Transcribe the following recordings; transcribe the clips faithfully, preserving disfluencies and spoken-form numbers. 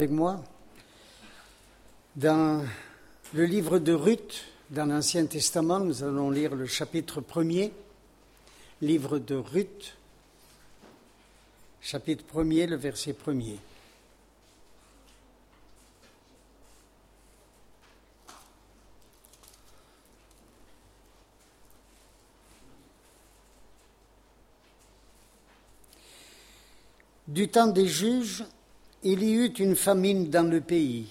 Avec moi, dans le livre de Ruth, dans l'Ancien Testament, nous allons lire le chapitre premier, livre de Ruth, chapitre premier, le verset premier. Du temps des juges, il y eut une famine dans le pays.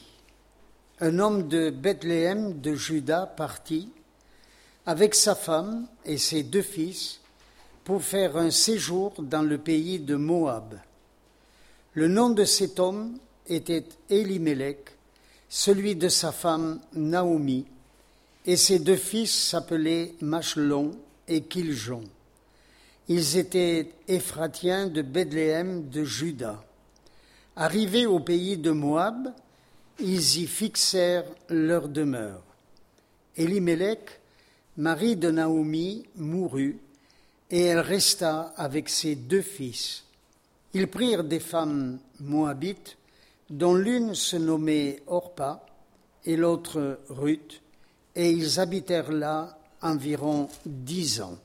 Un homme de Bethléem de Juda partit avec sa femme et ses deux fils pour faire un séjour dans le pays de Moab. Le nom de cet homme était Élimélec, celui de sa femme Naomi, et ses deux fils s'appelaient Machlon et Kiljon. Ils étaient Éphratiens de Bethléem de Juda. Arrivés au pays de Moab, ils y fixèrent leur demeure. Élimélec, mari de Naomi, mourut, et elle resta avec ses deux fils. Ils prirent des femmes moabites, dont l'une se nommait Orpa et l'autre Ruth, et ils habitèrent là environ dix ans.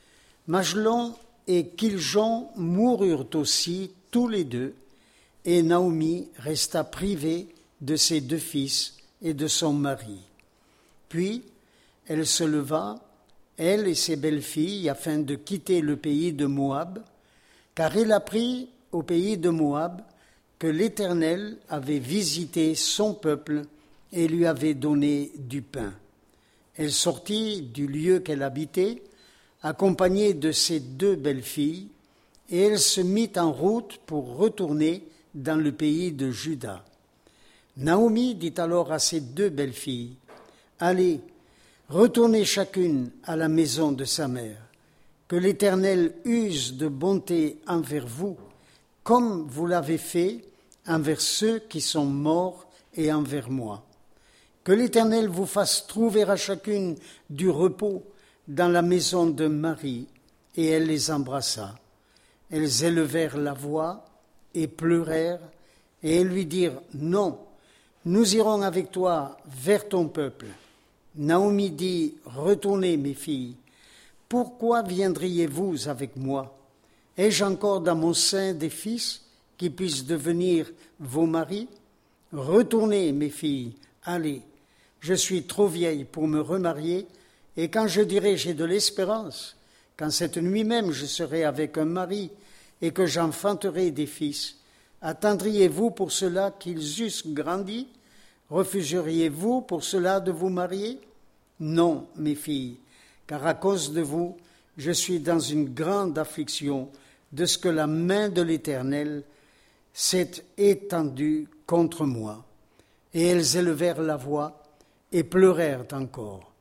Machlon et Kiljon moururent aussi tous les deux, et Naomi resta privée de ses deux fils et de son mari. Puis elle se leva, elle et ses belles-filles, afin de quitter le pays de Moab, car elle apprit au pays de Moab que l'Éternel avait visité son peuple et lui avait donné du pain. Elle sortit du lieu qu'elle habitait, accompagnée de ses deux belles-filles, et elle se mit en route pour retourner dans le pays de Juda. Naomi dit alors à ses deux belles-filles, « Allez, retournez chacune à la maison de sa mère, que l'Éternel use de bonté envers vous, comme vous l'avez fait envers ceux qui sont morts et envers moi. Que l'Éternel vous fasse trouver à chacune du repos dans la maison de Marie. » Et elle les embrassa. Elles élevèrent la voix et pleurèrent, et elles lui dirent, « Non, nous irons avec toi vers ton peuple. » Naomi dit, « Retournez, mes filles. Pourquoi viendriez-vous avec moi? Ai-je encore dans mon sein des fils qui puissent devenir vos maris? Retournez, mes filles, allez. Je suis trop vieille pour me remarier, et quand je dirai j'ai de l'espérance, quand cette nuit même je serai avec un mari et que j'enfanterai des fils, attendriez-vous pour cela qu'ils eussent grandi? Refuseriez-vous pour cela de vous marier? Non, mes filles, car à cause de vous, je suis dans une grande affliction de ce que la main de l'Éternel s'est étendue contre moi. » Et elles élevèrent la voix et pleurèrent encore.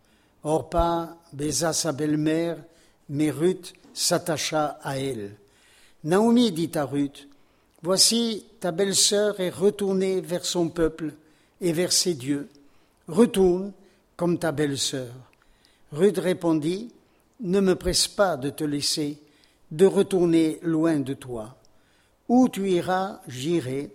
Orpa baisa sa belle-mère, mais Ruth s'attacha à elle. Naomi dit à Ruth, « Voici, ta belle-sœur est retournée vers son peuple et vers ses dieux. Retourne comme ta belle-sœur. » Ruth répondit, « Ne me presse pas de te laisser, de retourner loin de toi. Où tu iras, j'irai.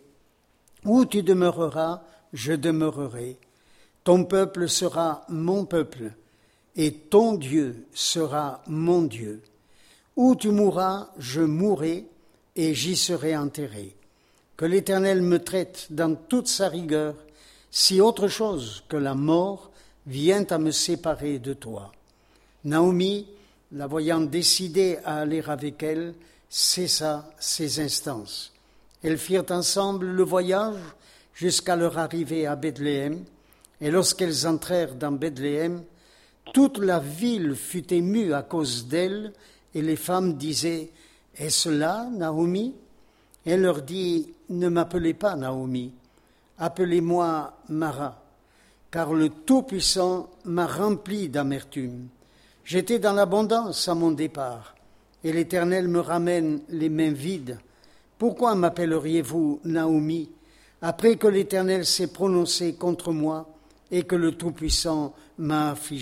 Où tu demeureras, je demeurerai. Ton peuple sera mon peuple, et ton Dieu sera mon Dieu. Où tu mourras, je mourrai, et j'y serai enterré. Que l'Éternel me traite dans toute sa rigueur, si autre chose que la mort vient à me séparer de toi. » Naomi, la voyant décidée à aller avec elle, cessa ses instances. Elles firent ensemble le voyage jusqu'à leur arrivée à Bethléem, et lorsqu'elles entrèrent dans Bethléem, toute la ville fut émue à cause d'elles, et les femmes disaient, « Est-ce là, Naomi ?» Elle leur dit, « Ne m'appelez pas Naomi, appelez-moi Mara, car le Tout-Puissant m'a rempli d'amertume. J'étais dans l'abondance à mon départ, et l'Éternel me ramène les mains vides. Pourquoi m'appelleriez-vous Naomi, après que l'Éternel s'est prononcé contre moi et que le Tout-Puissant m'a affligé? »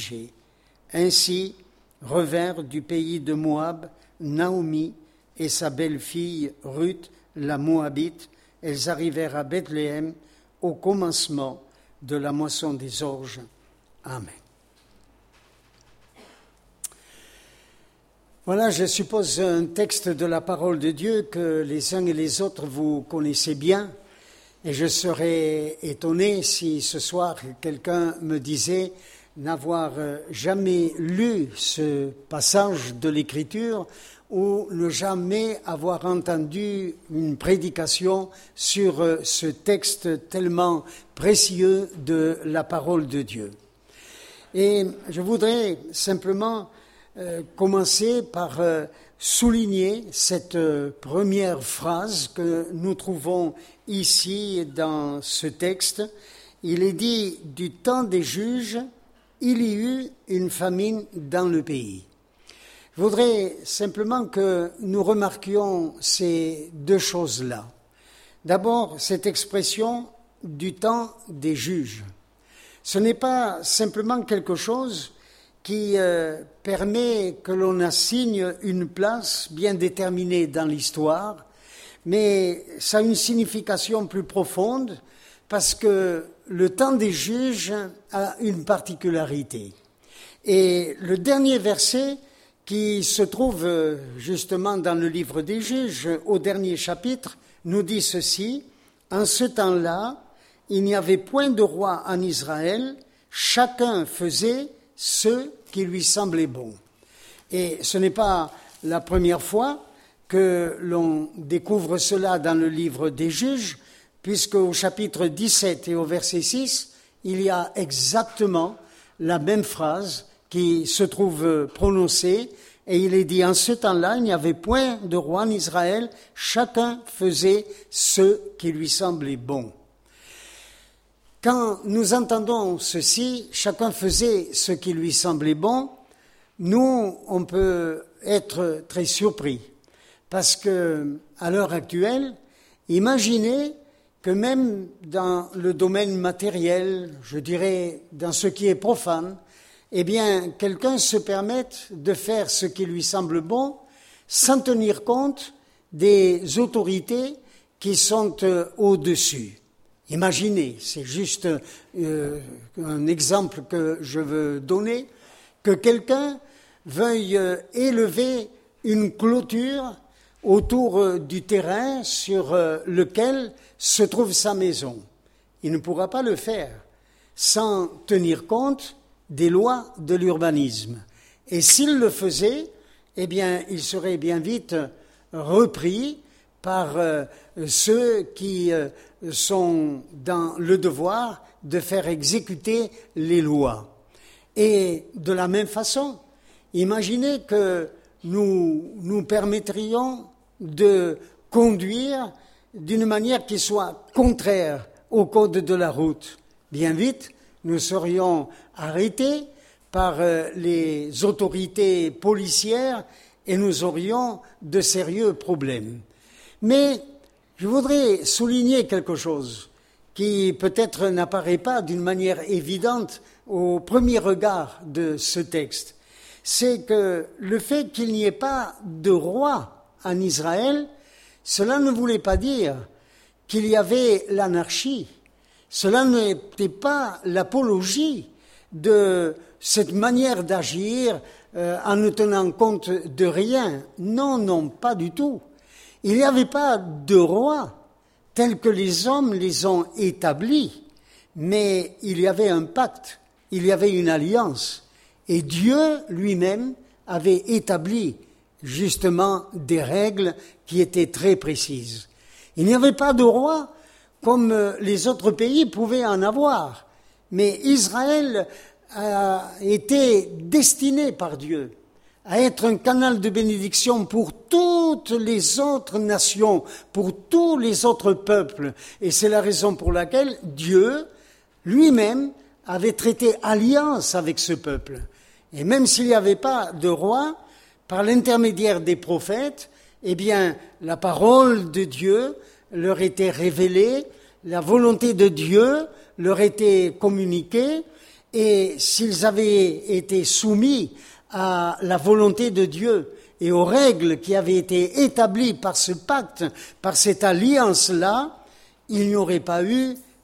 Ainsi revinrent du pays de Moab Naomi et sa belle-fille Ruth, la Moabite. Elles arrivèrent à Bethléem au commencement de la moisson des orges. Amen. Voilà, je suppose, un texte de la parole de Dieu que les uns et les autres vous connaissez bien. Et je serais étonné si ce soir quelqu'un me disait n'avoir jamais lu ce passage de l'Écriture ou ne jamais avoir entendu une prédication sur ce texte tellement précieux de la parole de Dieu. Et je voudrais simplement euh, commencer par euh, souligner cette euh, première phrase que nous trouvons ici dans ce texte. Il est dit « Du temps des juges, il y eut une famine dans le pays ». Je voudrais simplement que nous remarquions ces deux choses-là. D'abord, cette expression « du temps des juges ». Ce n'est pas simplement quelque chose qui euh, permet que l'on assigne une place bien déterminée dans l'histoire, mais ça a une signification plus profonde parce que le temps des juges a une particularité. Et le dernier verset qui se trouve justement dans le livre des Juges, au dernier chapitre, nous dit ceci: « En ce temps-là, il n'y avait point de roi en Israël, chacun faisait ce qui lui semblait bon. » Et ce n'est pas la première fois que l'on découvre cela dans le livre des Juges, puisque au chapitre dix-sept et au verset six, il y a exactement la même phrase qui se trouve prononcée, et il est dit « En ce temps-là, il n'y avait point de roi en Israël, chacun faisait ce qui lui semblait bon. » Quand nous entendons ceci, chacun faisait ce qui lui semblait bon, nous, on peut être très surpris. Parce que, à l'heure actuelle, imaginez que même dans le domaine matériel, je dirais dans ce qui est profane, eh bien, quelqu'un se permette de faire ce qui lui semble bon sans tenir compte des autorités qui sont au-dessus. Imaginez, c'est juste euh, un exemple que je veux donner, que quelqu'un veuille euh, élever une clôture autour euh, du terrain sur euh, lequel se trouve sa maison. Il ne pourra pas le faire sans tenir compte des lois de l'urbanisme. Et s'il le faisait, eh bien, il serait bien vite repris par euh, ceux qui euh, sont dans le devoir de faire exécuter les lois. Et de la même façon, imaginez que nous nous permettrions de conduire d'une manière qui soit contraire au code de la route. Bien vite, nous serions arrêtés par euh, les autorités policières et nous aurions de sérieux problèmes. Mais je voudrais souligner quelque chose qui peut-être n'apparaît pas d'une manière évidente au premier regard de ce texte. C'est que le fait qu'il n'y ait pas de roi en Israël, cela ne voulait pas dire qu'il y avait l'anarchie. Cela n'était pas l'apologie de cette manière d'agir euh, en ne tenant compte de rien. Non, non, pas du tout. Il n'y avait pas de roi tels que les hommes les ont établis, mais il y avait un pacte, il y avait une alliance. Et Dieu lui-même avait établi justement des règles qui étaient très précises. Il n'y avait pas de roi comme les autres pays pouvaient en avoir, mais Israël a été destiné par Dieu à être un canal de bénédiction pour toutes les autres nations, pour tous les autres peuples. Et c'est la raison pour laquelle Dieu lui-même avait traité alliance avec ce peuple. Et même s'il n'y avait pas de roi, par l'intermédiaire des prophètes, eh bien, la parole de Dieu leur était révélée, la volonté de Dieu leur était communiquée, et s'ils avaient été soumis à la volonté de Dieu et aux règles qui avaient été établies par ce pacte, par cette alliance-là, il n'y aurait pas eu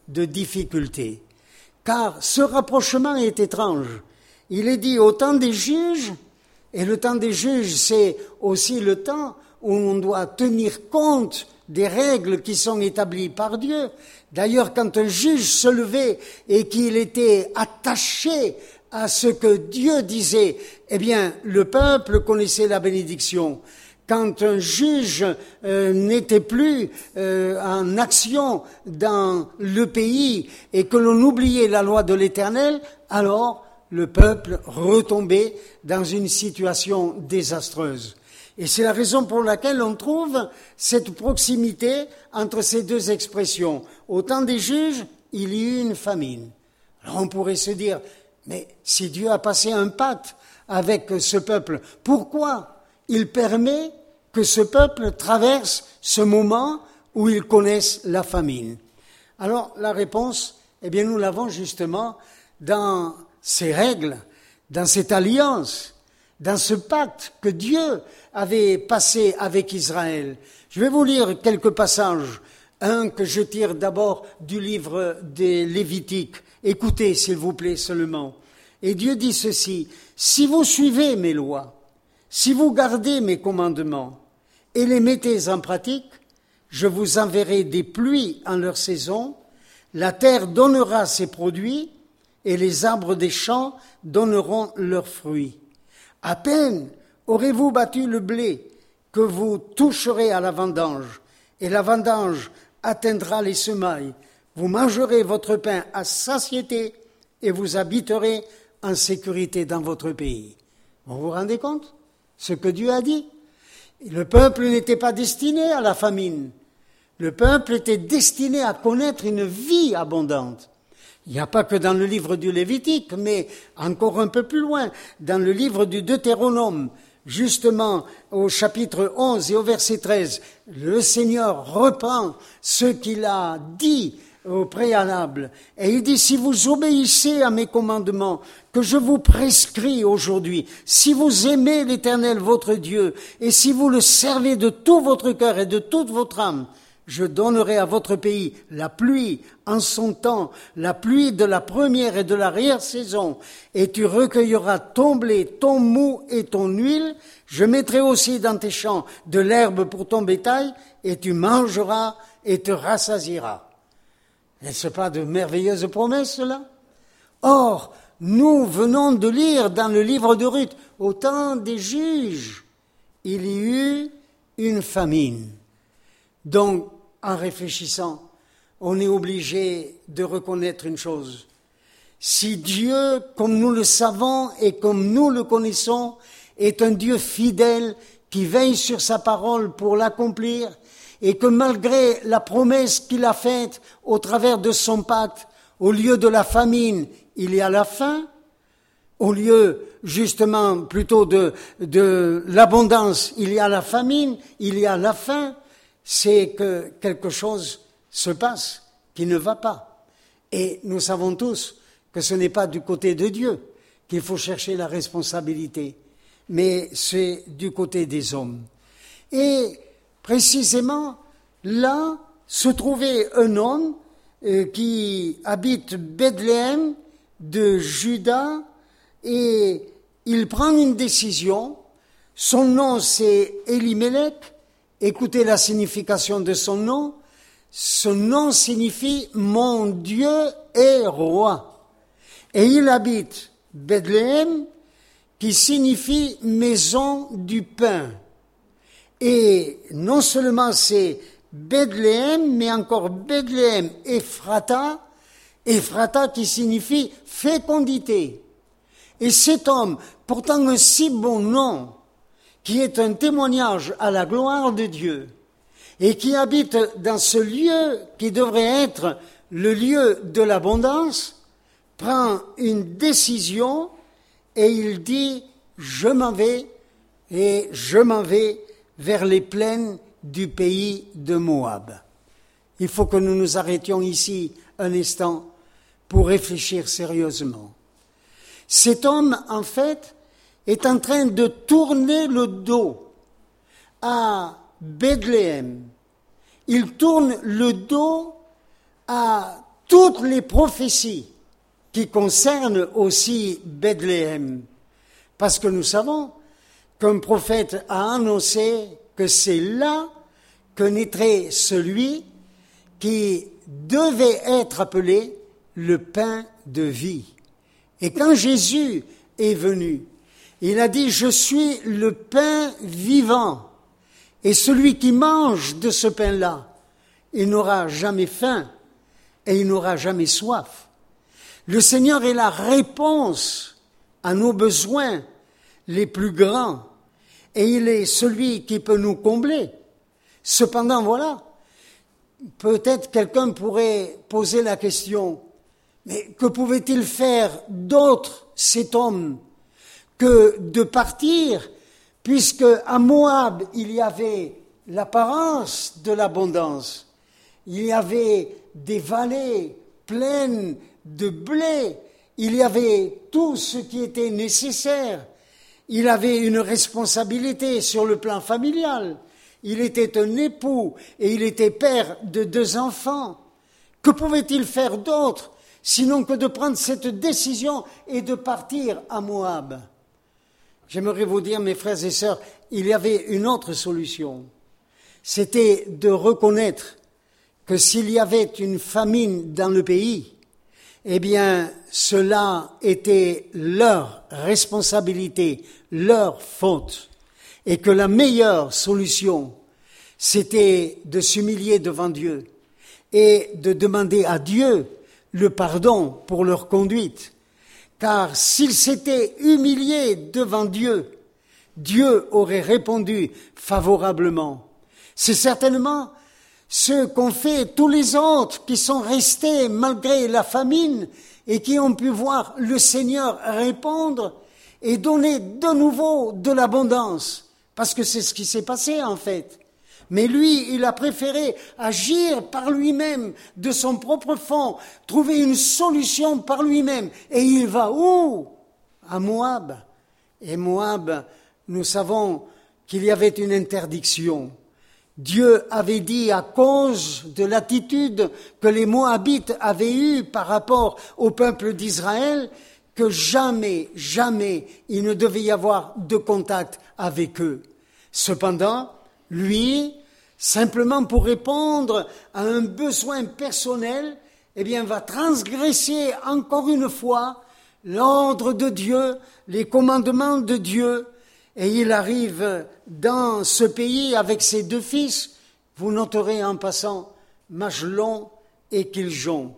de difficultés. Car ce rapprochement est étrange. Il est dit au temps des juges, et le temps des juges, c'est aussi le temps où on doit tenir compte des règles qui sont établies par Dieu. D'ailleurs, quand un juge se levait et qu'il était attaché à ce que Dieu disait, eh bien, le peuple connaissait la bénédiction. Quand un juge euh, n'était plus euh, en action dans le pays et que l'on oubliait la loi de l'Éternel, alors le peuple retombait dans une situation désastreuse. Et c'est la raison pour laquelle on trouve cette proximité entre ces deux expressions. Au temps des juges, il y eut une famine. Alors on pourrait se dire, mais si Dieu a passé un pacte avec ce peuple, pourquoi il permet que ce peuple traverse ce moment où ils connaissent la famine? Alors la réponse, eh bien nous l'avons justement dans ces règles, dans cette alliance, dans ce pacte que Dieu avait passé avec Israël. Je vais vous lire quelques passages. Un que je tire d'abord du livre des Lévitiques. Écoutez, s'il vous plaît, seulement. Et Dieu dit ceci, « Si vous suivez mes lois, si vous gardez mes commandements et les mettez en pratique, je vous enverrai des pluies en leur saison, la terre donnera ses produits et les arbres des champs donneront leurs fruits. À peine aurez-vous battu le blé que vous toucherez à la vendange, et la vendange atteindra les semailles. Vous mangerez votre pain à satiété et vous habiterez en sécurité dans votre pays. » Vous vous rendez compte ce que Dieu a dit? Le peuple n'était pas destiné à la famine. Le peuple était destiné à connaître une vie abondante. Il n'y a pas que dans le livre du Lévitique, mais encore un peu plus loin, dans le livre du Deutéronome, justement au chapitre onze et au verset treize, le Seigneur reprend ce qu'il a dit au préalable. Et il dit, si vous obéissez à mes commandements que je vous prescris aujourd'hui, si vous aimez l'Éternel votre Dieu, et si vous le servez de tout votre cœur et de toute votre âme, je donnerai à votre pays la pluie en son temps, la pluie de la première et de l'arrière-saison, et tu recueilleras ton blé, ton mou et ton huile. Je mettrai aussi dans tes champs de l'herbe pour ton bétail, et tu mangeras et te rassasieras. N'est-ce pas de merveilleuses promesses, cela? Or, nous venons de lire dans le livre de Ruth, au temps des juges, il y eut une famine. Donc, en réfléchissant, on est obligé de reconnaître une chose. Si Dieu, comme nous le savons et comme nous le connaissons, est un Dieu fidèle qui veille sur sa parole pour l'accomplir, et que malgré la promesse qu'il a faite au travers de son pacte, au lieu de la famine, il y a la faim, au lieu justement plutôt de, de l'abondance, il y a la famine, il y a la faim, c'est que quelque chose se passe qui ne va pas. Et nous savons tous que ce n'est pas du côté de Dieu qu'il faut chercher la responsabilité, mais c'est du côté des hommes. Et précisément, là se trouvait un homme euh, qui habite Bethléem de Juda, et il prend une décision. Son nom, c'est Elimelech. Écoutez la signification de son nom. Ce nom signifie « Mon Dieu est roi ». Et il habite Bethléem, qui signifie « maison du pain ». Et non seulement c'est Bethléem, mais encore Bethléem Ephrata, Ephrata qui signifie fécondité. Et cet homme, pourtant un si bon nom, qui est un témoignage à la gloire de Dieu, et qui habite dans ce lieu qui devrait être le lieu de l'abondance, prend une décision et il dit « Je m'en vais et je m'en vais vers les plaines du pays de Moab. » Il faut que nous nous arrêtions ici un instant pour réfléchir sérieusement. Cet homme, en fait, est en train de tourner le dos à Bethléem. Il tourne le dos à toutes les prophéties qui concernent aussi Bethléem. Parce que nous savons qu'un prophète a annoncé que c'est là que naîtrait celui qui devait être appelé le pain de vie. Et quand Jésus est venu, il a dit « Je suis le pain vivant, et celui qui mange de ce pain-là, il n'aura jamais faim et il n'aura jamais soif. » Le Seigneur est la réponse à nos besoins les plus grands, et il est celui qui peut nous combler. Cependant, voilà, peut-être quelqu'un pourrait poser la question, mais que pouvait-il faire d'autre, cet homme, que de partir, puisque à Moab, il y avait l'apparence de l'abondance, il y avait des vallées pleines de blé, il y avait tout ce qui était nécessaire, il avait une responsabilité sur le plan familial, il était un époux et il était père de deux enfants. Que pouvait-il faire d'autre sinon que de prendre cette décision et de partir à Moab? J'aimerais vous dire, mes frères et sœurs, il y avait une autre solution. C'était de reconnaître que s'il y avait une famine dans le pays, eh bien, cela était leur responsabilité, leur faute, et que la meilleure solution, c'était de s'humilier devant Dieu et de demander à Dieu le pardon pour leur conduite. Car s'ils s'étaient humiliés devant Dieu, Dieu aurait répondu favorablement. C'est certainement ce qu'ont fait tous les autres qui sont restés malgré la famine et qui ont pu voir le Seigneur répondre et donner de nouveau de l'abondance. Parce que c'est ce qui s'est passé en fait. Mais lui, il a préféré agir par lui-même, de son propre fond, trouver une solution par lui-même. Et il va où? À Moab. Et Moab, nous savons qu'il y avait une interdiction. Dieu avait dit, à cause de l'attitude que les Moabites avaient eue par rapport au peuple d'Israël, que jamais, jamais il ne devait y avoir de contact avec eux. Cependant, lui, simplement pour répondre à un besoin personnel, eh bien, va transgresser encore une fois l'ordre de Dieu, les commandements de Dieu, et il arrive dans ce pays avec ses deux fils. Vous noterez en passant Mahlon et Kiljon.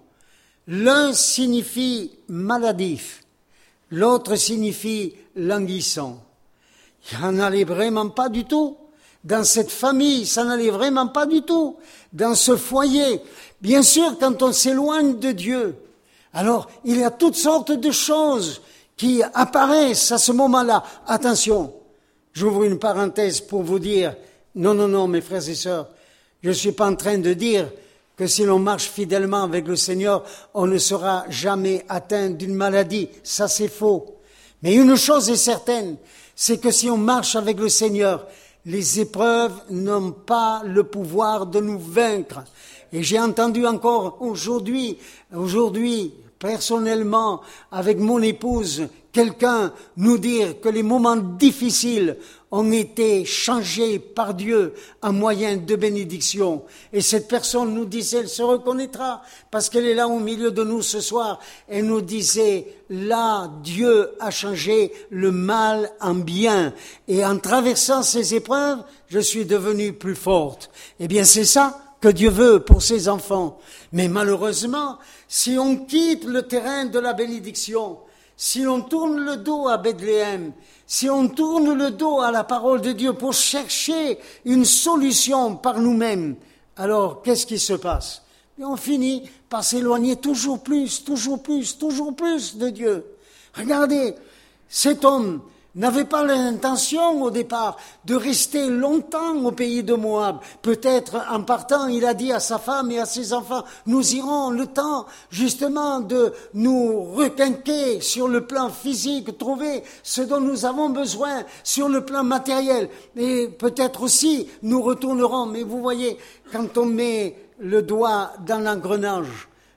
L'un signifie maladif, l'autre signifie languissant. Il n'en allait vraiment pas du tout. Dans cette famille, ça n'allait vraiment pas du tout. Dans ce foyer, bien sûr, quand on s'éloigne de Dieu, alors il y a toutes sortes de choses qui apparaissent à ce moment-là. Attention, j'ouvre une parenthèse pour vous dire, non, non, non, mes frères et sœurs, je ne suis pas en train de dire que si l'on marche fidèlement avec le Seigneur, on ne sera jamais atteint d'une maladie. Ça, c'est faux. Mais une chose est certaine, c'est que si on marche avec le Seigneur, les épreuves n'ont pas le pouvoir de nous vaincre. Et j'ai entendu encore aujourd'hui, aujourd'hui, personnellement, avec mon épouse, quelqu'un nous dire que les moments difficiles ont été changés par Dieu en moyen de bénédiction. Et cette personne nous disait, elle se reconnaîtra, parce qu'elle est là au milieu de nous ce soir, elle nous disait, là, Dieu a changé le mal en bien. Et en traversant ces épreuves, je suis devenue plus forte. Eh bien, c'est ça que Dieu veut pour ses enfants. Mais malheureusement, si on quitte le terrain de la bénédiction, si l'on tourne le dos à Bethléem, si on tourne le dos à la parole de Dieu pour chercher une solution par nous-mêmes, alors qu'est-ce qui se passe? Et on finit par s'éloigner toujours plus, toujours plus, toujours plus de Dieu. Regardez, cet homme n'avait pas l'intention au départ de rester longtemps au pays de Moab. Peut-être en partant, il a dit à sa femme et à ses enfants, nous irons le temps justement de nous requinquer sur le plan physique, trouver ce dont nous avons besoin sur le plan matériel. Et peut-être aussi nous retournerons. Mais vous voyez, quand on met le doigt dans l'engrenage,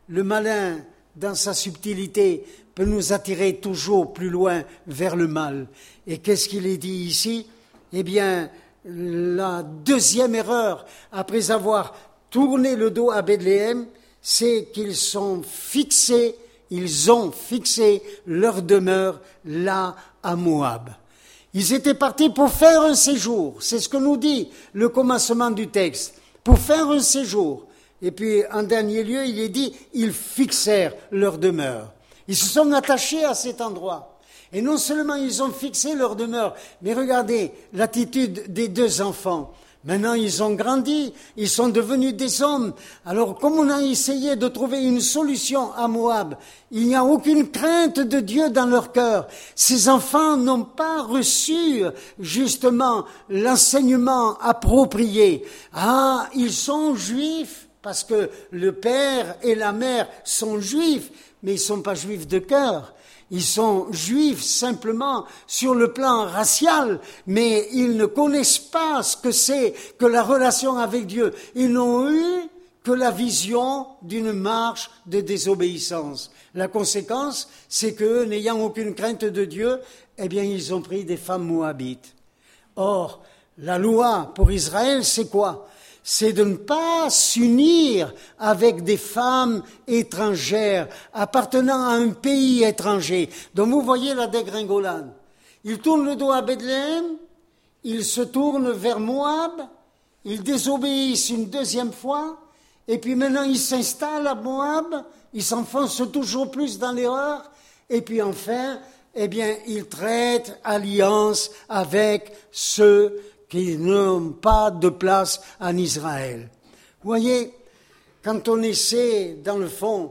le malin, dans sa subtilité, peut nous attirer toujours plus loin vers le mal. Et qu'est-ce qu'il est dit ici? Eh bien, la deuxième erreur, après avoir tourné le dos à Bethléem, c'est qu'ils sont fixés, ils ont fixé leur demeure là à Moab. Ils étaient partis pour faire un séjour, c'est ce que nous dit le commencement du texte, pour faire un séjour. Et puis, en dernier lieu, il est dit, ils fixèrent leur demeure. Ils se sont attachés à cet endroit. Et non seulement ils ont fixé leur demeure, mais regardez l'attitude des deux enfants. Maintenant, ils ont grandi, ils sont devenus des hommes. Alors, comme on a essayé de trouver une solution à Moab, il n'y a aucune crainte de Dieu dans leur cœur. Ces enfants n'ont pas reçu, justement, l'enseignement approprié. Ah, ils sont juifs, parce que le père et la mère sont juifs, mais ils ne sont pas juifs de cœur. Ils sont juifs simplement sur le plan racial, mais ils ne connaissent pas ce que c'est que la relation avec Dieu. Ils n'ont eu que la vision d'une marche de désobéissance. La conséquence, c'est qu'eux, n'ayant aucune crainte de Dieu, eh bien, ils ont pris des femmes moabites. Or, la loi pour Israël, c'est quoi ? C'est de ne pas s'unir avec des femmes étrangères, appartenant à un pays étranger. Donc vous voyez la dégringolade. Ils tournent le dos à Bethléem, ils se tournent vers Moab, ils désobéissent une deuxième fois, et puis maintenant ils s'installent à Moab, ils s'enfoncent toujours plus dans l'erreur, et puis enfin, eh bien, ils traitent alliance avec ceux qui n'ont pas de place en Israël. Vous voyez, quand on essaie, dans le fond,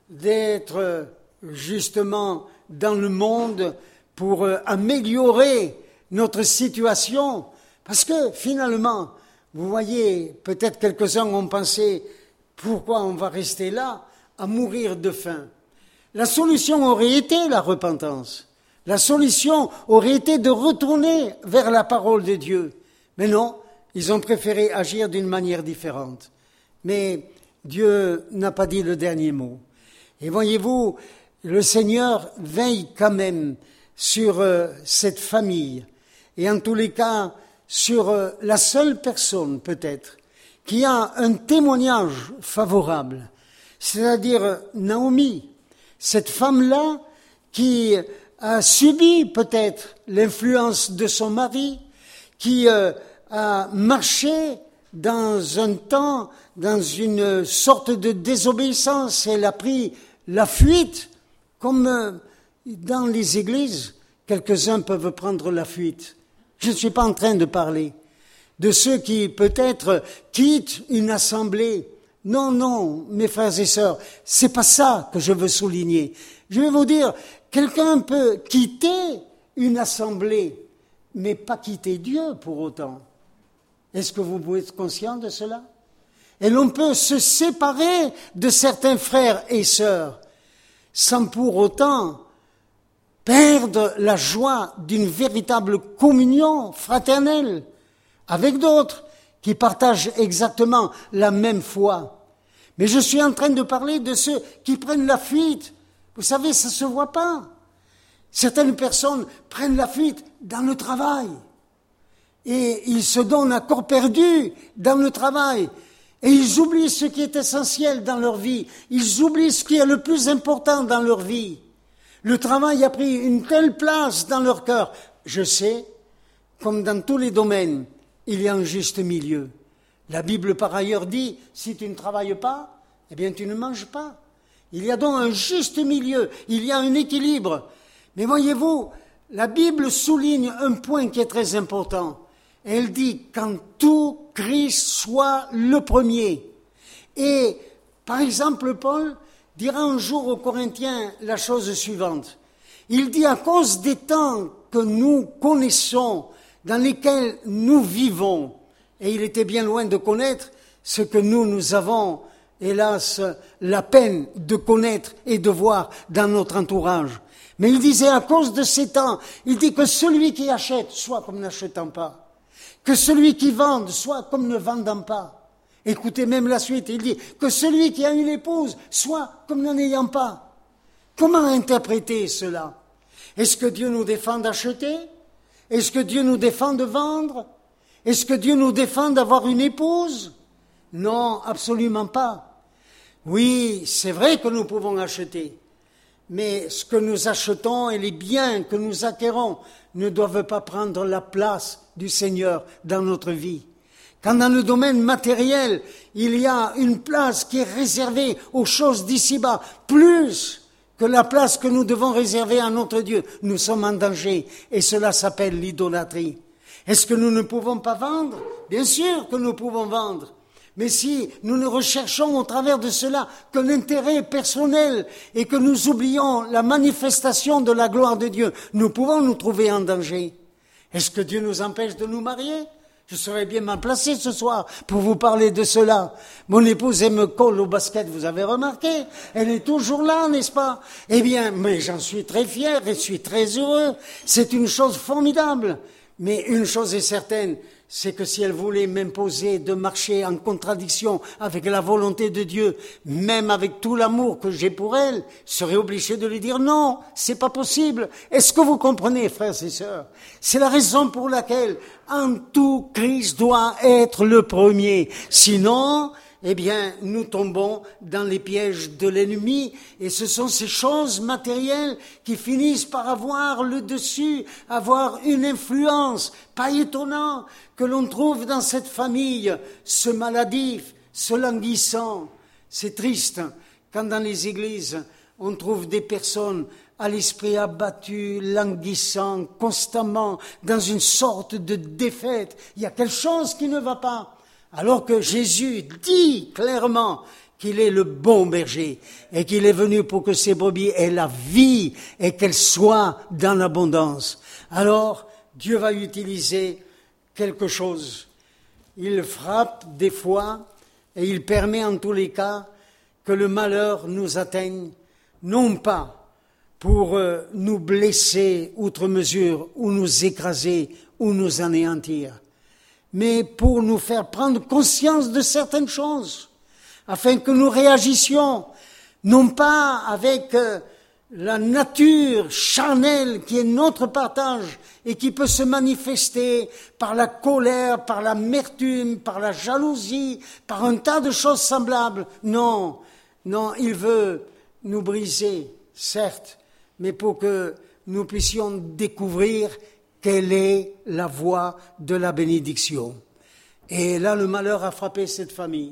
d'être justement dans le monde pour améliorer notre situation, parce que finalement, vous voyez, peut-être quelques-uns ont pensé, pourquoi on va rester là, à mourir de faim? La solution aurait été la repentance. La solution aurait été de retourner vers la parole de Dieu. Mais non, ils ont préféré agir d'une manière différente. Mais Dieu n'a pas dit le dernier mot. Et voyez-vous, le Seigneur veille quand même sur euh, cette famille, et en tous les cas, sur euh, la seule personne peut-être qui a un témoignage favorable, c'est-à-dire Naomi, cette femme-là qui a subi peut-être l'influence de son mari, qui euh, a marché dans un temps, dans une sorte de désobéissance. Elle a pris la fuite, comme euh, dans les églises, quelques-uns peuvent prendre la fuite. Je ne suis pas en train de parler de ceux qui peut-être quittent une assemblée. Non, non, mes frères et sœurs, c'est pas ça que je veux souligner. Je vais vous dire, quelqu'un peut quitter une assemblée, mais pas quitter Dieu pour autant. Est-ce que vous pouvez être conscient de cela? Et l'on peut se séparer de certains frères et sœurs, sans pour autant perdre la joie d'une véritable communion fraternelle avec d'autres qui partagent exactement la même foi. Mais je suis en train de parler de ceux qui prennent la fuite. Vous savez, ça ne se voit pas. Certaines personnes prennent la fuite dans le travail. Et ils se donnent à corps perdu dans le travail. Et ils oublient ce qui est essentiel dans leur vie. Ils oublient ce qui est le plus important dans leur vie. Le travail a pris une telle place dans leur cœur. Je sais, comme dans tous les domaines, il y a un juste milieu. La Bible, par ailleurs, dit, si tu ne travailles pas, eh bien tu ne manges pas. Il y a donc un juste milieu, il y a un équilibre. Mais voyez-vous, la Bible souligne un point qui est très important. Elle dit qu'en tout, Christ soit le premier. Et, par exemple, Paul dira un jour aux Corinthiens la chose suivante. Il dit, à cause des temps que nous connaissons, dans lesquels nous vivons, et il était bien loin de connaître ce que nous, nous avons, hélas, la peine de connaître et de voir dans notre entourage. Mais il disait, à cause de ces temps, il dit que celui qui achète soit comme n'achetant pas, que celui qui vende soit comme ne vendant pas. Écoutez même la suite, il dit que celui qui a une épouse soit comme n'en ayant pas. Comment interpréter cela? Est-ce que Dieu nous défend d'acheter? Est-ce que Dieu nous défend de vendre? Est-ce que Dieu nous défend d'avoir une épouse? Non, absolument pas. Oui, c'est vrai que nous pouvons acheter, mais ce que nous achetons et les biens que nous acquérons ne doivent pas prendre la place du Seigneur dans notre vie. Quand dans le domaine matériel, il y a une place qui est réservée aux choses d'ici-bas, plus que la place que nous devons réserver à notre Dieu, nous sommes en danger, et cela s'appelle l'idolâtrie. Est-ce que nous ne pouvons pas vendre? Bien sûr que nous pouvons vendre. Mais si nous ne recherchons au travers de cela que l'intérêt personnel et que nous oublions la manifestation de la gloire de Dieu, nous pouvons nous trouver en danger. Est-ce que Dieu nous empêche de nous marier? Je serais bien mal placé ce soir pour vous parler de cela. Mon épouse, elle me colle au basket, vous avez remarqué? Elle est toujours là, n'est-ce pas? Eh bien, mais j'en suis très fier et je suis très heureux. C'est une chose formidable. Mais une chose est certaine, c'est que si elle voulait m'imposer de marcher en contradiction avec la volonté de Dieu, même avec tout l'amour que j'ai pour elle, je serais obligé de lui dire non, c'est pas possible. Est-ce que vous comprenez, frères et sœurs? C'est la raison pour laquelle, en tout, Christ doit être le premier. Sinon, eh bien, nous tombons dans les pièges de l'ennemi, et ce sont ces choses matérielles qui finissent par avoir le dessus, avoir une influence. Pas étonnant que l'on trouve dans cette famille ce maladif, ce languissant. C'est triste quand dans les églises, on trouve des personnes à l'esprit abattu, languissant, constamment dans une sorte de défaite. Il y a quelque chose qui ne va pas. Alors que Jésus dit clairement qu'il est le bon berger et qu'il est venu pour que ses brebis aient la vie et qu'elles soient dans l'abondance. Alors, Dieu va utiliser quelque chose. Il frappe des fois et il permet en tous les cas que le malheur nous atteigne, non pas pour euh, nous blesser outre mesure ou nous écraser ou nous anéantir, mais pour nous faire prendre conscience de certaines choses, afin que nous réagissions, non pas avec euh, la nature charnelle qui est notre partage et qui peut se manifester par la colère, par l'amertume, par la jalousie, par un tas de choses semblables. Non, non, il veut nous briser, certes, mais pour que nous puissions découvrir quelle est la voie de la bénédiction. Et là, le malheur a frappé cette famille.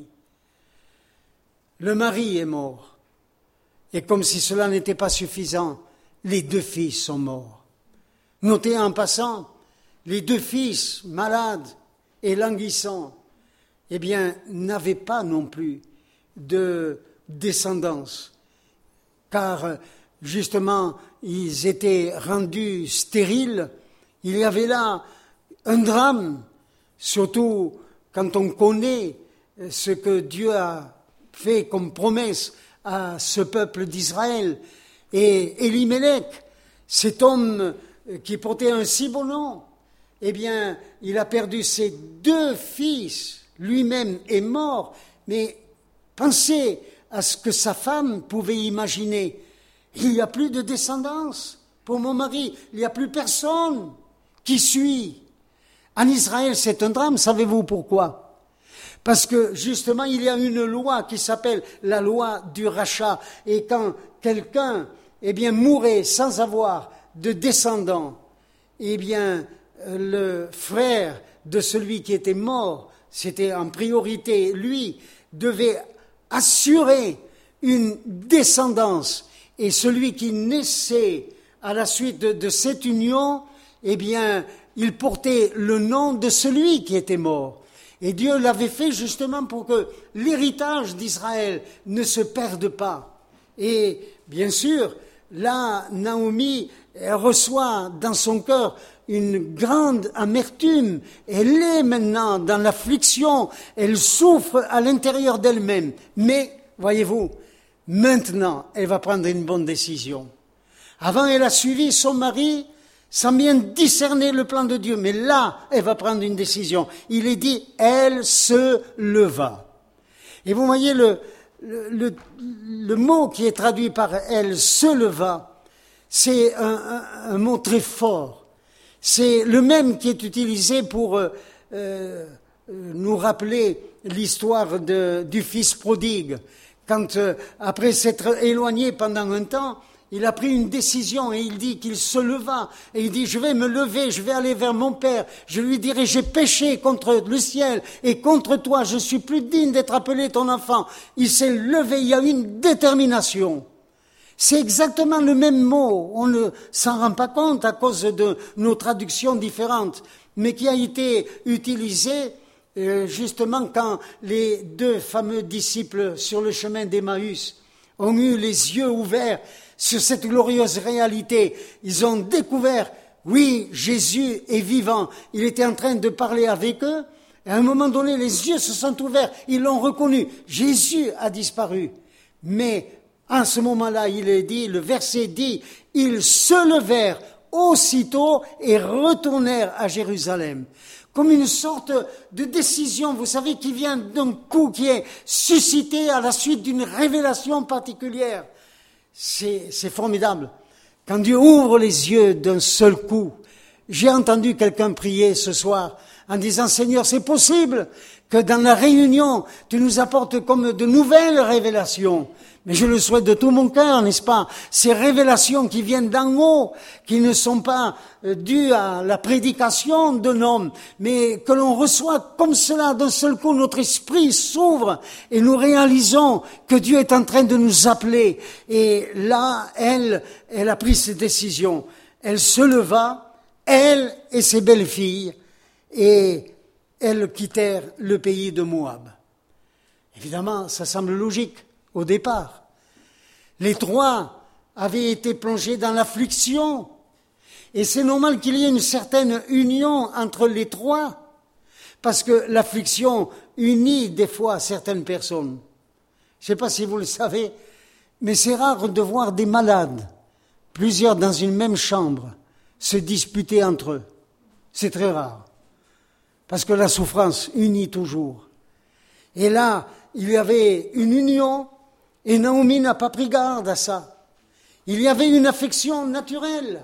Le mari est mort. Et comme si cela n'était pas suffisant, les deux fils sont morts. Notez en passant, les deux fils malades et languissants, eh bien, n'avaient pas non plus de descendance, car justement, ils étaient rendus stériles. Il y avait là un drame, surtout quand on connaît ce que Dieu a fait comme promesse à ce peuple d'Israël. Et Élimélec, cet homme qui portait un si beau nom, eh bien, il a perdu ses deux fils, lui-même est mort, mais pensez à ce que sa femme pouvait imaginer. Il n'y a plus de descendance pour mon mari, il n'y a plus personne qui suit. En Israël, c'est un drame, savez-vous pourquoi? Parce que justement, il y a une loi qui s'appelle la loi du rachat. Et quand quelqu'un, eh bien, mourait sans avoir de descendants, eh bien, le frère de celui qui était mort, c'était en priorité, lui, devait assurer une descendance. Et celui qui naissait à la suite de, de cette union, eh bien, il portait le nom de celui qui était mort. Et Dieu l'avait fait justement pour que l'héritage d'Israël ne se perde pas. Et bien sûr, là, Naomi elle reçoit dans son cœur une grande amertume. Elle est maintenant dans l'affliction, elle souffre à l'intérieur d'elle-même. Mais, voyez-vous, maintenant, elle va prendre une bonne décision. Avant, elle a suivi son mari sans bien discerner le plan de Dieu. Mais là, elle va prendre une décision. Il est dit, elle se leva. Et vous voyez le, le, le, le mot qui est traduit par elle, se leva, c'est un, un, un mot très fort. C'est le même qui est utilisé pour euh, euh, nous rappeler l'histoire de, du fils prodigue. Quand, euh, après s'être éloigné pendant un temps, il a pris une décision et il dit qu'il se leva. Et il dit, je vais me lever, je vais aller vers mon père. Je lui dirai, j'ai péché contre le ciel et contre toi. Je suis plus digne d'être appelé ton enfant. Il s'est levé, il y a une détermination. C'est exactement le même mot. On ne s'en rend pas compte à cause de nos traductions différentes, mais qui a été utilisé euh, justement quand les deux fameux disciples sur le chemin d'Emmaüs ont eu les yeux ouverts sur cette glorieuse réalité. Ils ont découvert, oui, Jésus est vivant. Il était en train de parler avec eux. Et à un moment donné, les yeux se sont ouverts. Ils l'ont reconnu. Jésus a disparu. Mais à ce moment-là, il est dit, le verset dit, ils se levèrent aussitôt et retournèrent à Jérusalem. Comme une sorte de décision, vous savez, qui vient d'un coup, qui est suscité à la suite d'une révélation particulière. C'est, c'est formidable. Quand Dieu ouvre les yeux d'un seul coup, j'ai entendu quelqu'un prier ce soir en disant, Seigneur, c'est possible que dans la réunion, tu nous apportes comme de nouvelles révélations. Mais je le souhaite de tout mon cœur, n'est-ce pas? Ces révélations qui viennent d'en haut, qui ne sont pas dues à la prédication d'un homme, mais que l'on reçoit comme cela, d'un seul coup, notre esprit s'ouvre et nous réalisons que Dieu est en train de nous appeler. Et là, elle, elle a pris cette décision. Elle se leva, elle et ses belles-filles, et elles quittèrent le pays de Moab. Évidemment, ça semble logique au départ. Les trois avaient été plongés dans l'affliction. Et c'est normal qu'il y ait une certaine union entre les trois, parce que l'affliction unit des fois certaines personnes. Je ne sais pas si vous le savez, mais c'est rare de voir des malades, plusieurs dans une même chambre, se disputer entre eux. C'est très rare, parce que la souffrance unit toujours. Et là, il y avait une union, et Naomi n'a pas pris garde à ça. Il y avait une affection naturelle.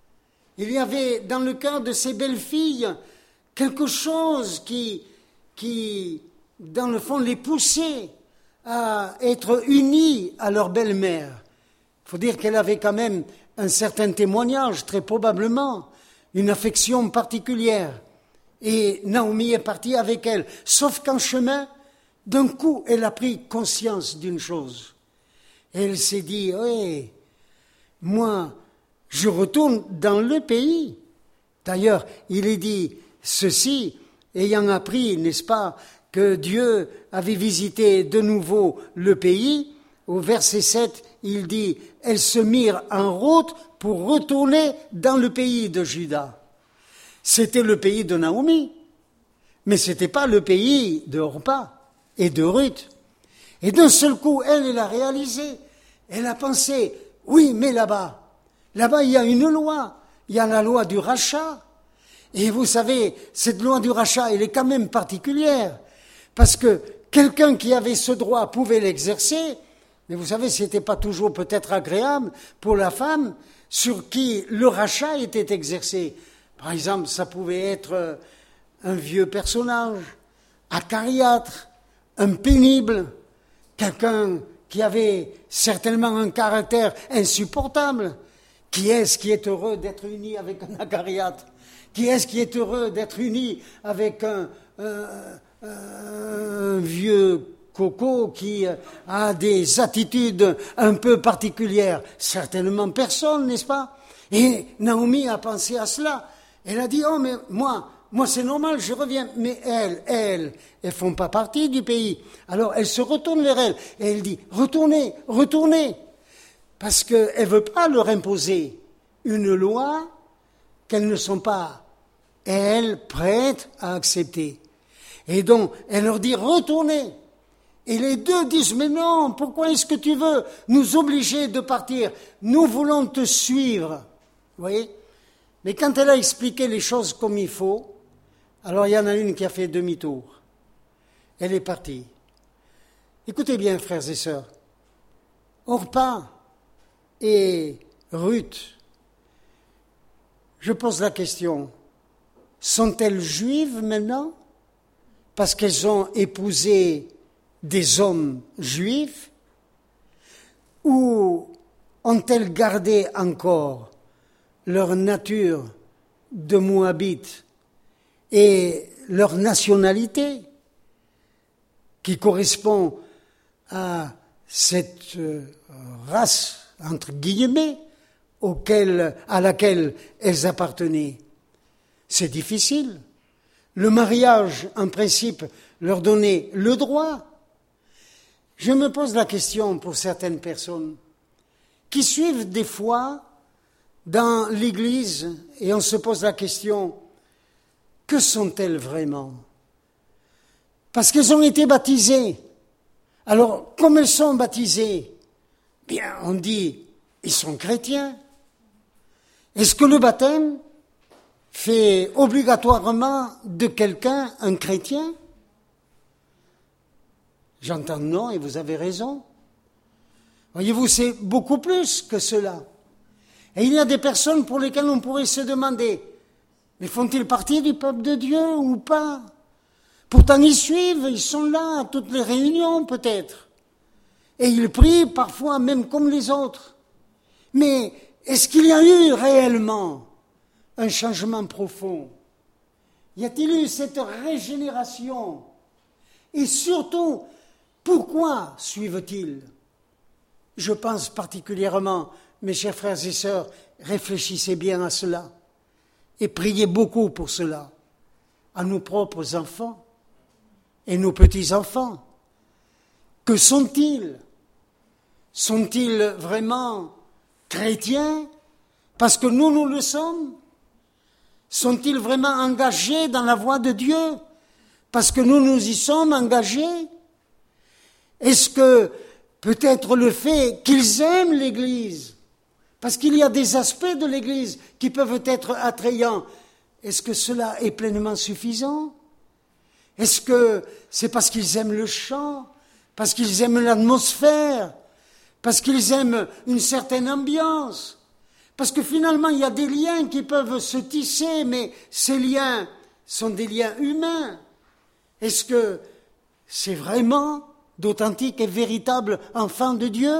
Il y avait dans le cœur de ces belles-filles quelque chose qui, qui, dans le fond, les poussait à être unies à leur belle-mère. Il faut dire qu'elle avait quand même un certain témoignage, très probablement, une affection particulière. Et Naomi est partie avec elle. Sauf qu'en chemin, d'un coup, elle a pris conscience d'une chose. Elle s'est dit, oui, moi, je retourne dans le pays. D'ailleurs, il est dit ceci, ayant appris, n'est-ce pas, que Dieu avait visité de nouveau le pays. Au verset sept, il dit, elles se mirent en route pour retourner dans le pays de Juda. C'était le pays de Naomi, mais ce n'était pas le pays de Orpa et de Ruth. Et d'un seul coup, elle, elle a réalisé, elle a pensé, oui, mais là-bas, là-bas, il y a une loi, il y a la loi du rachat. Et vous savez, cette loi du rachat, elle est quand même particulière, parce que quelqu'un qui avait ce droit pouvait l'exercer, mais vous savez, ce n'était pas toujours peut-être agréable pour la femme sur qui le rachat était exercé. Par exemple, ça pouvait être un vieux personnage, acariâtre, un pénible, quelqu'un qui avait certainement un caractère insupportable. Qui est-ce qui est heureux d'être uni avec un acariâtre? Qui est-ce qui est heureux d'être uni avec un, un, un vieux coco qui a des attitudes un peu particulières? Certainement personne, n'est-ce pas? Et Naomi a pensé à cela. Elle a dit, oh mais moi, moi c'est normal, je reviens. Mais elles, elles, elles font pas partie du pays. Alors elle se retourne vers elles et elle dit, retournez, retournez. Parce qu'elle ne veut pas leur imposer une loi qu'elles ne sont pas, elles, prêtes à accepter. Et donc, elle leur dit, retournez. Et les deux disent, mais non, pourquoi est-ce que tu veux nous obliger de partir? Nous voulons te suivre. Vous voyez? Mais quand elle a expliqué les choses comme il faut, alors il y en a une qui a fait demi-tour. Elle est partie. Écoutez bien, frères et sœurs, Orpa et Ruth, je pose la question, sont-elles juives maintenant parce qu'elles ont épousé des hommes juifs, ou ont-elles gardé encore leur nature de Moabite et leur nationalité qui correspond à cette race, entre guillemets, auquel, à laquelle elles appartenaient? C'est difficile. Le mariage, en principe, leur donnait le droit. Je me pose la question pour certaines personnes qui suivent des fois dans l'Église et on se pose la question, que sont-elles vraiment? Parce qu'elles ont été baptisées. Alors, comme elles sont baptisées, bien, on dit, ils sont chrétiens. Est-ce que le baptême fait obligatoirement de quelqu'un un chrétien? J'entends non, et vous avez raison. Voyez-vous, c'est beaucoup plus que cela. Et il y a des personnes pour lesquelles on pourrait se demander, mais font-ils partie du peuple de Dieu ou pas? Pourtant ils suivent, ils sont là à toutes les réunions peut-être. Et ils prient parfois même comme les autres. Mais est-ce qu'il y a eu réellement un changement profond? Y a-t-il eu cette régénération? Et surtout, pourquoi suivent-ils? Je pense particulièrement, mes chers frères et sœurs, réfléchissez bien à cela et priez beaucoup pour cela, à nos propres enfants et nos petits-enfants. Que sont-ils? Sont-ils vraiment chrétiens parce que nous, nous le sommes? Sont-ils vraiment engagés dans la voie de Dieu parce que nous, nous y sommes engagés? Est-ce que peut-être le fait qu'ils aiment l'Église, parce qu'il y a des aspects de l'Église qui peuvent être attrayants, est-ce que cela est pleinement suffisant? Est-ce que c'est parce qu'ils aiment le chant, parce qu'ils aiment l'atmosphère, parce qu'ils aiment une certaine ambiance? Parce que finalement, il y a des liens qui peuvent se tisser, mais ces liens sont des liens humains. Est-ce que c'est vraiment d'authentiques et véritables enfants de Dieu?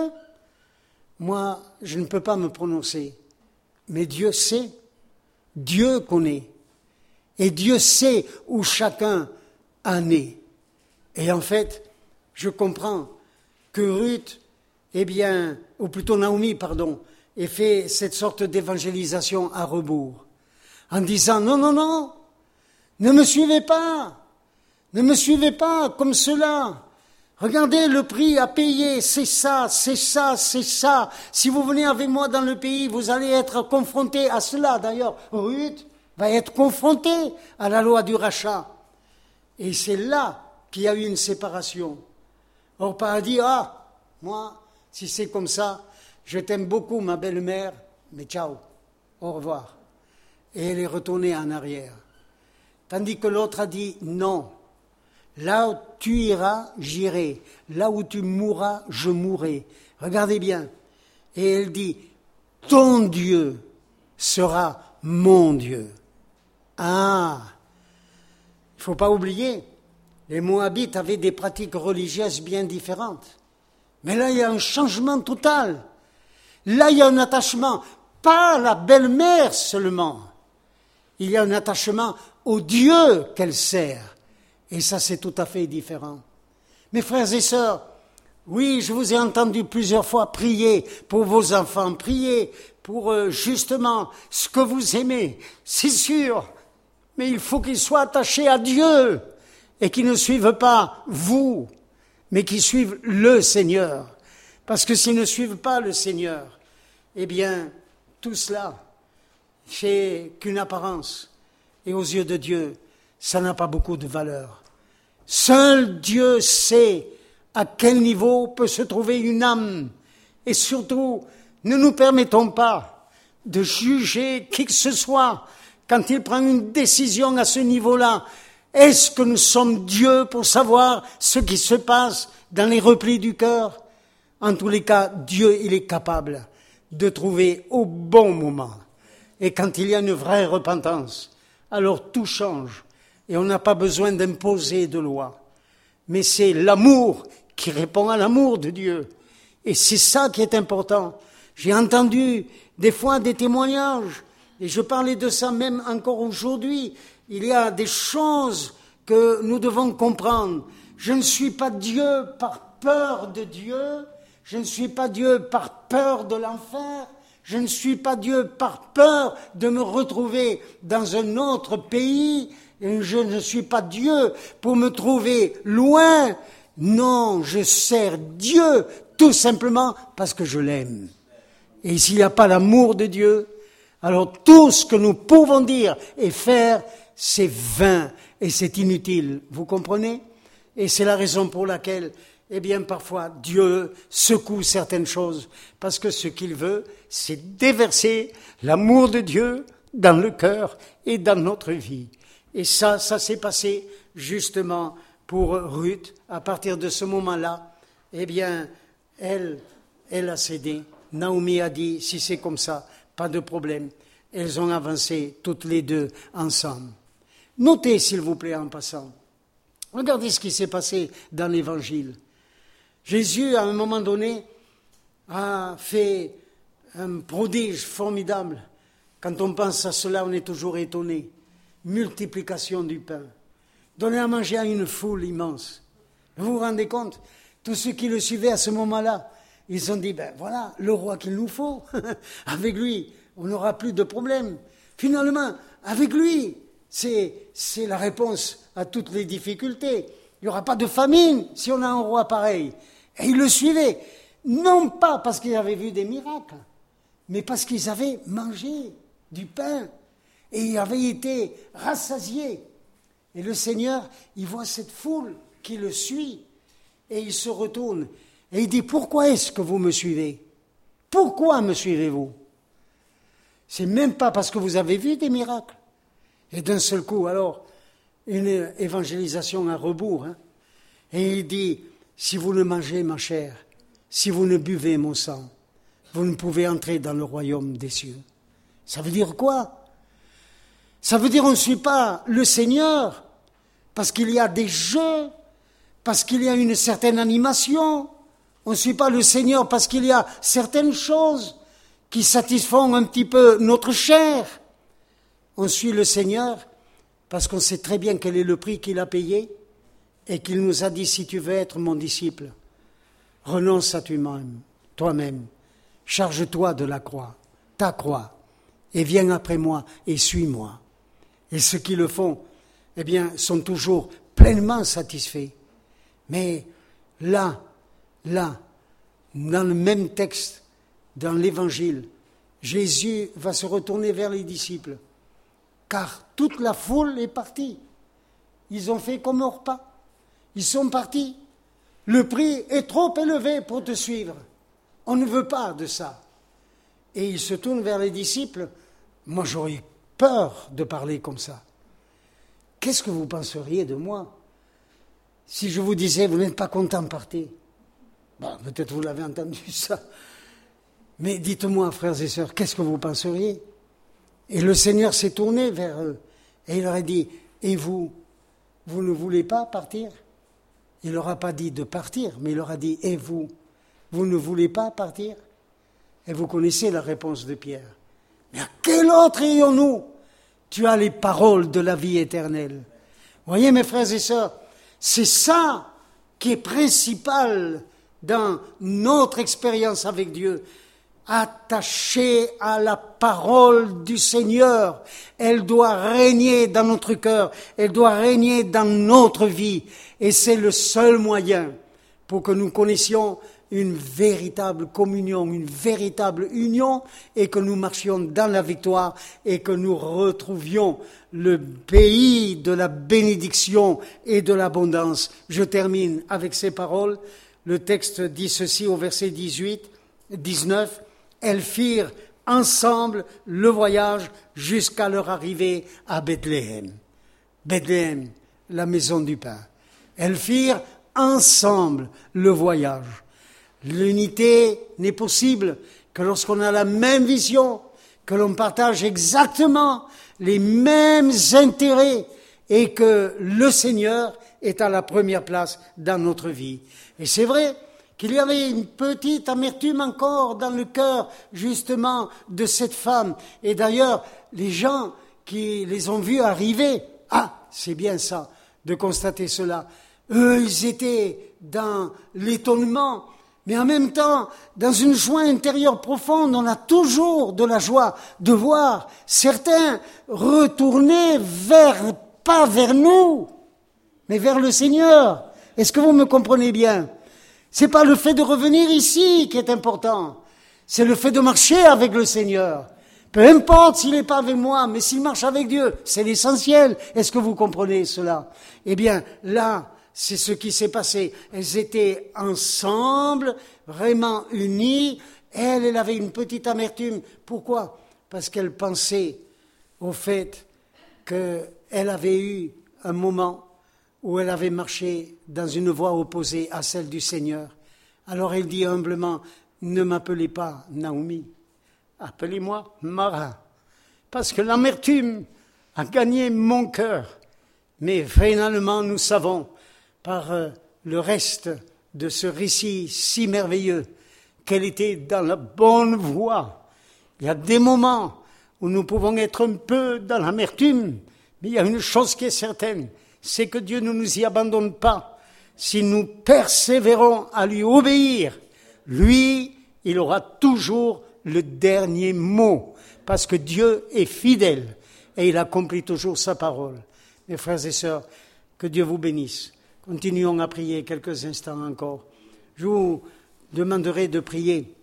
Moi, je ne peux pas me prononcer, mais Dieu sait, Dieu connaît, et Dieu sait où chacun en est. Et en fait, je comprends que Ruth, eh bien, ou plutôt Naomi, pardon, ait fait cette sorte d'évangélisation à rebours, en disant non, non, non, ne me suivez pas, ne me suivez pas comme cela. Regardez le prix à payer, c'est ça, c'est ça, c'est ça. Si vous venez avec moi dans le pays, vous allez être confrontés à cela. D'ailleurs, Ruth va être confrontée à la loi du rachat. Et c'est là qu'il y a eu une séparation. Orpa a dit, ah, moi, si c'est comme ça, je t'aime beaucoup, ma belle-mère, mais ciao, au revoir. Et elle est retournée en arrière. Tandis que l'autre a dit, non. Là où tu iras, j'irai. Là où tu mourras, je mourrai. Regardez bien. Et elle dit, ton Dieu sera mon Dieu. Ah, il ne faut pas oublier, les Moabites avaient des pratiques religieuses bien différentes. Mais là, il y a un changement total. Là, il y a un attachement, pas à la belle-mère seulement. Il y a un attachement au Dieu qu'elle sert. Et ça, c'est tout à fait différent. Mes frères et sœurs, oui, je vous ai entendu plusieurs fois prier pour vos enfants, prier pour euh, justement ce que vous aimez, c'est sûr, mais il faut qu'ils soient attachés à Dieu et qu'ils ne suivent pas vous, mais qu'ils suivent le Seigneur. Parce que s'ils ne suivent pas le Seigneur, eh bien, tout cela, c'est qu'une apparence. Et aux yeux de Dieu, ça n'a pas beaucoup de valeur. Seul Dieu sait à quel niveau peut se trouver une âme. Et surtout, ne nous permettons pas de juger qui que ce soit quand il prend une décision à ce niveau-là. Est-ce que nous sommes Dieu pour savoir ce qui se passe dans les replis du cœur? En tous les cas, Dieu, il est capable de trouver au bon moment. Et quand il y a une vraie repentance, alors tout change. Et on n'a pas besoin d'imposer de loi. Mais c'est l'amour qui répond à l'amour de Dieu. Et c'est ça qui est important. J'ai entendu des fois des témoignages, et je parlais de ça même encore aujourd'hui. Il y a des choses que nous devons comprendre. Je ne suis pas Dieu par peur de Dieu, je ne suis pas Dieu par peur de l'enfer, je ne suis pas Dieu par peur de me retrouver dans un autre pays, et je ne suis pas Dieu pour me trouver loin. Non, je sers Dieu tout simplement parce que je l'aime. Et s'il n'y a pas l'amour de Dieu, alors tout ce que nous pouvons dire et faire, c'est vain et c'est inutile. Vous comprenez? Et c'est la raison pour laquelle, eh bien, parfois, Dieu secoue certaines choses. Parce que ce qu'il veut, c'est déverser l'amour de Dieu dans le cœur et dans notre vie. Et ça, ça s'est passé justement pour Ruth. À partir de ce moment-là, eh bien, elle, elle a cédé. Naomi a dit, si c'est comme ça, pas de problème. Elles ont avancé toutes les deux ensemble. Notez, s'il vous plaît, en passant. Regardez ce qui s'est passé dans l'Évangile. Jésus, à un moment donné, a fait un prodige formidable. Quand on pense à cela, on est toujours étonné. Multiplication du pain. Donner à manger à une foule immense. Vous vous rendez compte? Tous ceux qui le suivaient à ce moment-là, ils ont dit, ben voilà, le roi qu'il nous faut. Avec lui, on n'aura plus de problème. Finalement, avec lui, c'est, c'est la réponse à toutes les difficultés. Il n'y aura pas de famine si on a un roi pareil. Et ils le suivaient, non pas parce qu'ils avaient vu des miracles, mais parce qu'ils avaient mangé du pain et ils avaient été rassasiés. Et le Seigneur, il voit cette foule qui le suit et il se retourne et il dit, pourquoi est-ce que vous me suivez? Pourquoi me suivez-vous? C'est même pas parce que vous avez vu des miracles. Et d'un seul coup, alors, une évangélisation à rebours. Hein. Et il dit, si vous ne mangez ma chair, si vous ne buvez mon sang, vous ne pouvez entrer dans le royaume des cieux. Ça veut dire quoi? Ça veut dire on ne suit pas le Seigneur parce qu'il y a des jeux, parce qu'il y a une certaine animation. On ne suit pas le Seigneur parce qu'il y a certaines choses qui satisfont un petit peu notre chair. On suit le Seigneur parce qu'on sait très bien quel est le prix qu'il a payé et qu'il nous a dit, si tu veux être mon disciple, renonce à toi-même, toi-même, charge-toi de la croix, ta croix, et viens après moi et suis-moi. Et ceux qui le font, eh bien, sont toujours pleinement satisfaits. Mais là, là, dans le même texte, dans l'Évangile, Jésus va se retourner vers les disciples, car toute la foule est partie. Ils ont fait comme au repas. Ils sont partis. Le prix est trop élevé pour te suivre. On ne veut pas de ça. Et il se tourne vers les disciples. Moi, j'aurais peur de parler comme ça. Qu'est-ce que vous penseriez de moi si je vous disais, vous n'êtes pas content, partez? Bon, peut-être vous l'avez entendu ça. Mais dites-moi, frères et sœurs, qu'est-ce que vous penseriez? Et le Seigneur s'est tourné vers eux. Et il leur a dit, et vous, vous ne voulez pas partir? Il ne leur a pas dit de partir, mais il leur a dit, et vous, vous ne voulez pas partir? Et vous connaissez la réponse de Pierre. Mais à quel autre ayons-nous? Tu as les paroles de la vie éternelle. Voyez, mes frères et sœurs, c'est ça qui est principal dans notre expérience avec Dieu. Attachée à la parole du Seigneur. Elle doit régner dans notre cœur. Elle doit régner dans notre vie. Et c'est le seul moyen pour que nous connaissions une véritable communion, une véritable union, et que nous marchions dans la victoire et que nous retrouvions le pays de la bénédiction et de l'abondance. Je termine avec ces paroles. Le texte dit ceci au verset dix-huit, dix-neuf. Elles firent ensemble le voyage jusqu'à leur arrivée à Bethléem. Bethléem, la maison du pain. Elles firent ensemble le voyage. L'unité n'est possible que lorsqu'on a la même vision, que l'on partage exactement les mêmes intérêts et que le Seigneur est à la première place dans notre vie. Et c'est vrai qu'il y avait une petite amertume encore dans le cœur, justement, de cette femme. Et d'ailleurs, les gens qui les ont vus arriver, ah, c'est bien ça, de constater cela. Eux, ils étaient dans l'étonnement, mais en même temps, dans une joie intérieure profonde. On a toujours de la joie de voir certains retourner vers, pas vers nous, mais vers le Seigneur. Est-ce que vous me comprenez bien? C'est pas le fait de revenir ici qui est important. C'est le fait de marcher avec le Seigneur. Peu importe s'il n'est pas avec moi, mais s'il marche avec Dieu, c'est l'essentiel. Est-ce que vous comprenez cela? Eh bien, là, c'est ce qui s'est passé. Elles étaient ensemble, vraiment unies. Elle, elle avait une petite amertume. Pourquoi? Parce qu'elle pensait au fait qu'elle avait eu un moment où elle avait marché dans une voie opposée à celle du Seigneur. Alors elle dit humblement, ne m'appelez pas Naomi, appelez-moi Mara, parce que l'amertume a gagné mon cœur. Mais finalement, nous savons, par le reste de ce récit si merveilleux, qu'elle était dans la bonne voie. Il y a des moments où nous pouvons être un peu dans l'amertume, mais il y a une chose qui est certaine, c'est que Dieu ne nous y abandonne pas. Si nous persévérons à lui obéir, lui, il aura toujours le dernier mot, parce que Dieu est fidèle et il accomplit toujours sa parole. Mes frères et sœurs, que Dieu vous bénisse. Continuons à prier quelques instants encore. Je vous demanderai de prier